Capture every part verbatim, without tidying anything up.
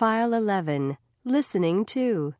File eleven. Listening to.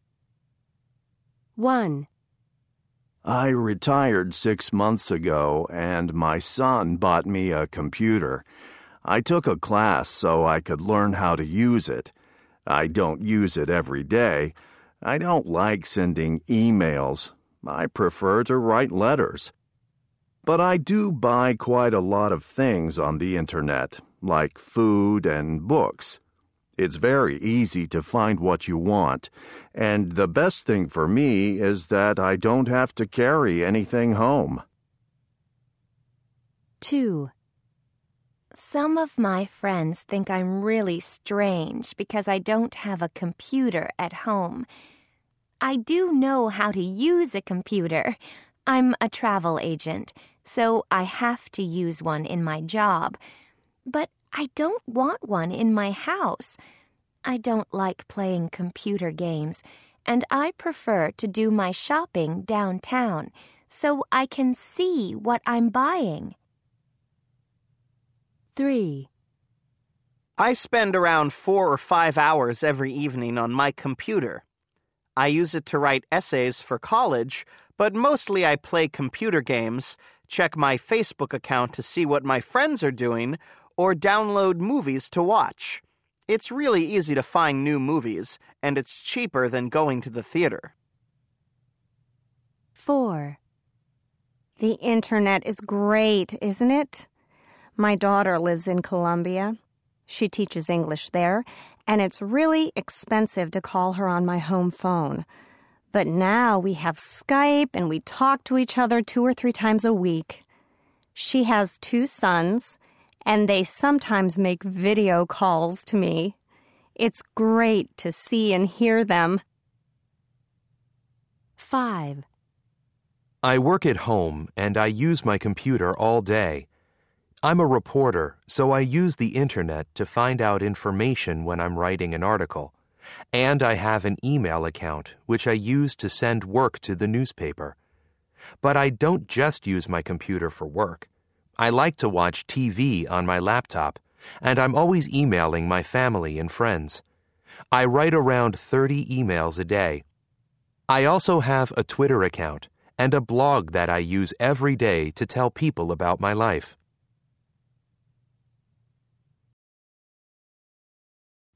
one. I retired six months ago, and my son bought me a computer. I took a class so I could learn how to use it. I don't use it every day. I don't like sending emails. I prefer to write letters. But I do buy quite a lot of things on the internet, like food and books. It's very easy to find what you want, and the best thing for me is that I don't have to carry anything home. two. Some of my friends think I'm really strange because I don't have a computer at home. I do know how to use a computer. I'm a travel agent, so I have to use one in my job. But I don't want one in my house. I don't like playing computer games, and I prefer to do my shopping downtown so I can see what I'm buying. three. I spend around four or five hours every evening on my computer. I use it to write essays for college, but mostly I play computer games, check my Facebook account to see what my friends are doing, or download movies to watch. It's really easy to find new movies, and it's cheaper than going to the theater. four. The internet is great, isn't it? My daughter lives in Colombia. She teaches English there, and it's really expensive to call her on my home phone. But now we have Skype, and we talk to each other two or three times a week. She has two sons, and they sometimes make video calls to me. It's great to see and hear them. five. I work at home, and I use my computer all day. I'm a reporter, so I use the internet to find out information when I'm writing an article. And I have an email account, which I use to send work to the newspaper. But I don't just use my computer for work. I like to watch T V on my laptop, and I'm always emailing my family and friends. I write around thirty emails a day. I also have a Twitter account and a blog that I use every day to tell people about my life.